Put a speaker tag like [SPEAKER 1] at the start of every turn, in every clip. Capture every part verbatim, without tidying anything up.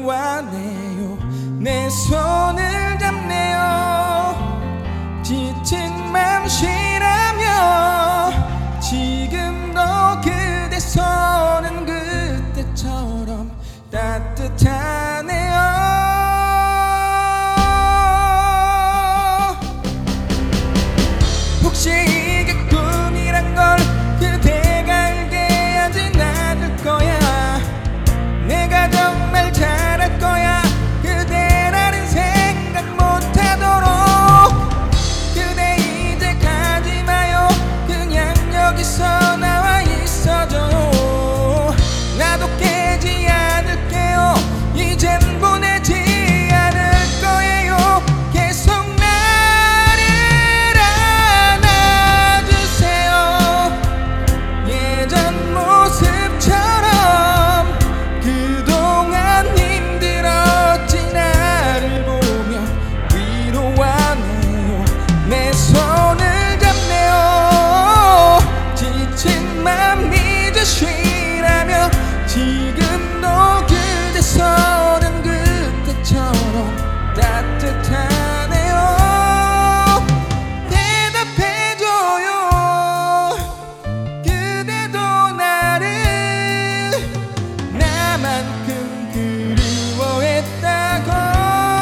[SPEAKER 1] 위로하네요. 내 손을 잡네요. 지친 맘 쉬라며 지금도 그대 손은 그때처럼 따뜻하네요. 혹시 이게 꿈이란 걸 그대가 알게 하진 않을 거야. 내가 정말 잘할 거야. 그대라는 생각 못하도록. 그대 이제 가지 마요. 그냥 여기서 나와 있어줘요. 나도 깨지 않을게요. 이젠 보내지 않을 거예요. 계속 나를 안아주세요. 예전 모습처럼. 그동안 힘들었지 나를 보며 위로하네요. 내 손을 잡네요. 지친 맘 이제 쉬라며 지금도 그대 손은 그때처럼 따뜻하네요. 대답해줘요. 그대도 나를 나만큼 그리워했다고.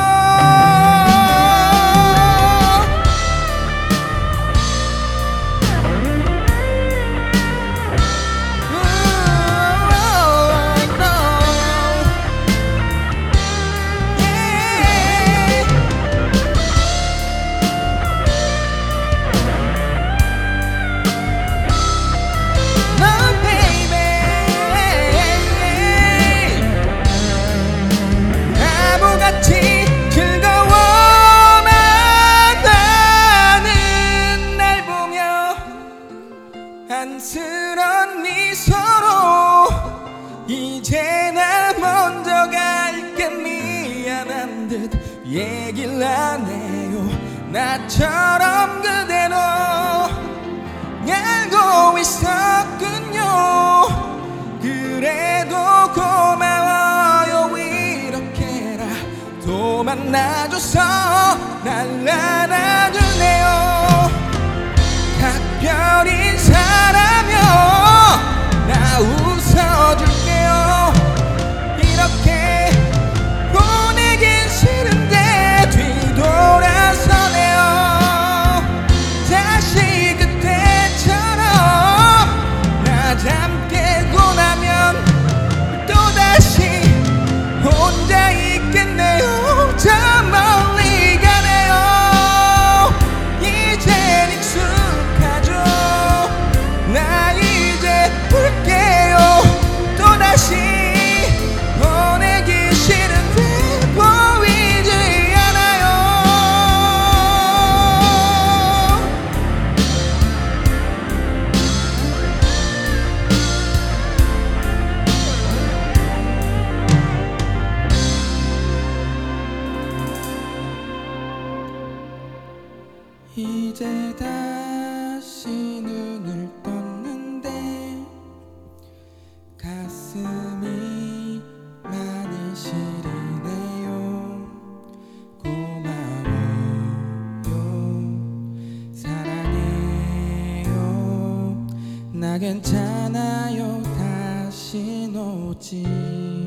[SPEAKER 1] 바보같이 즐거워만 하는 날 보며 안쓰러운 미소로 이제 나 먼저 갈게 미안한 듯 얘기를 하네요. 나처럼 그대도 알고 있었군요. 그래도 고마워요. 또 만나줘서 날 안아주네요. 각별 인사라며 나 웃어줄게요. 이렇게 보내긴 싫은데 뒤돌아서네요. 다시 그때처럼 나 잠 깨고 나면 또다시 혼자 있겠네요. 저 멀리 가네요. 이젠 익숙하죠. 나 이제 볼게요. 또다시 보내기 싫은데 보이지 않아요. 이제 다시 눈을 떴는데 가슴이 많이 시리네요. 고마워요. 사랑해요. 나 괜찮아요. 다시 오지